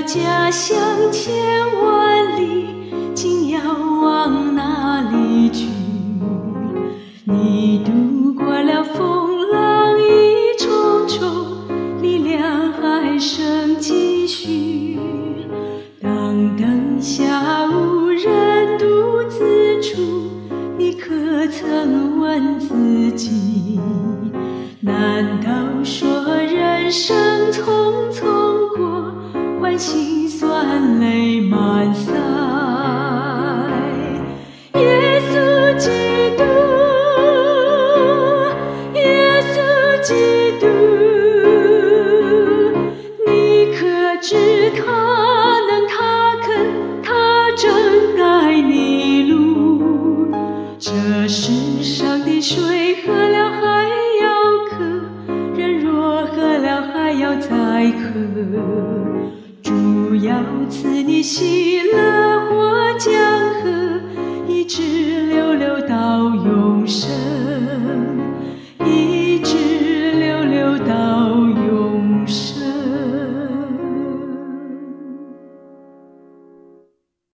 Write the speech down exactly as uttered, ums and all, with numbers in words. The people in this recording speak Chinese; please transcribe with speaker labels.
Speaker 1: 家乡千万里，今要往哪里去？你渡过了风浪一重重，力量还剩几许？当灯下无人独自处，你可曾问自己？难道说人生匆匆过，换心酸泪满腮？耶稣基督，耶稣基督，你可知他能，他肯，他正带你路？这世上的水喝了还要渴，人若喝了还要再渴。主要赐你心